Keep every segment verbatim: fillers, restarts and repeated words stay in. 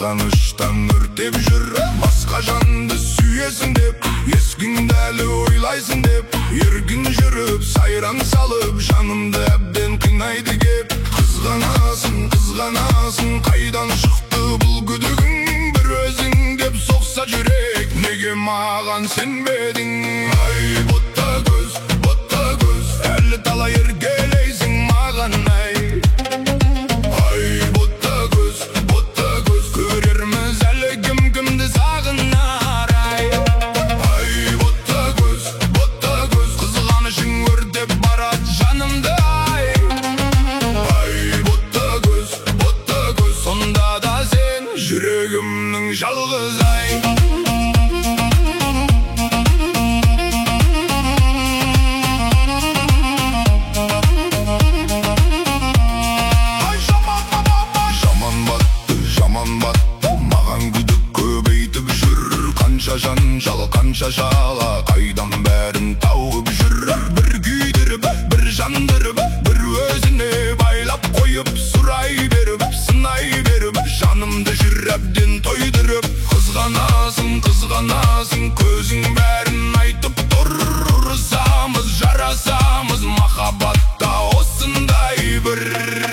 қызғаныштан өртеп жүр. Басқа жанды сүйесің деп, ескіңді әлі ойлайсың деп, еркін жүріп сайран салып, жанымды әбден қинайды кеп. Қызғанасың, қызғанасың, қайдан шықты бұл күдігің? Бір өзің деп соқса жүрек, неге маған сенбедің? Ай, ботта көз, ботта көз, әлі талай еркелейсің маған, ай. Ай, ботта көз, ботта көз, көрерміз әлі кім кімді сағынар, ай. Ай, ботта көз, ботта көз, қызғанышың өртеп барат жанымды, ай. Ай, ботта көз, ботта көз, сонда да сен жүрегімнің жалғыз, ай. Жанжал, қанша жала, қайдан бәрін тауып жүр. Бір күйдіріп, бір жандырып, бір өзіне байлап қойып, сұрай беріп, сынай беріп, жанымды жүр әбден тойдырып. Қызғанасың, қызғанасың, көзің бәрін айтып тұр. Ұрысамыз, жарасамыз, махаббатта осындай бір.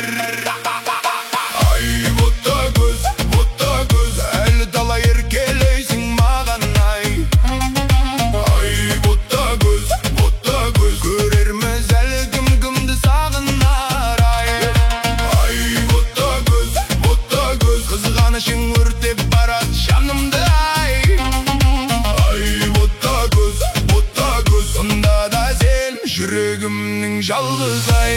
Ай, ботта көз, ботта көз, әлі талай еркелейсің маған, ай. Ай, ботта көз, ботта көз, көрерміз әлі кім кімді сағынар, ай. Ай, ботта көз, ботта көз, қызғанышың өртеп барат жанымды, ай. Ай, ботта көз, ботта көз, сонда да сен жүрегімнің жалғыз, ай.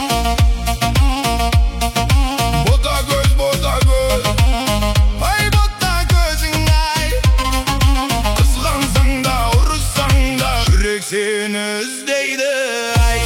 Seni іздейді, ай.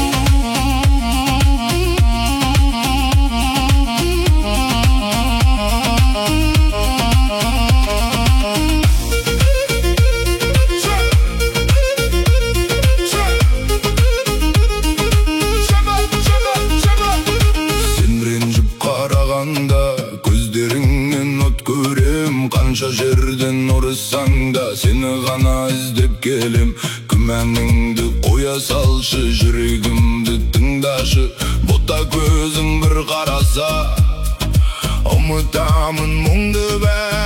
Сен ренжіп қарағанда көздеріңнен от көрем. Қанша жерден ұрыссаң да сені ғана іздеп келем. Күмәніңді қоя салшы, жүрегімді тыңдашы. Ботта көзің бір қараса, ұмытамын мұңды бәрін.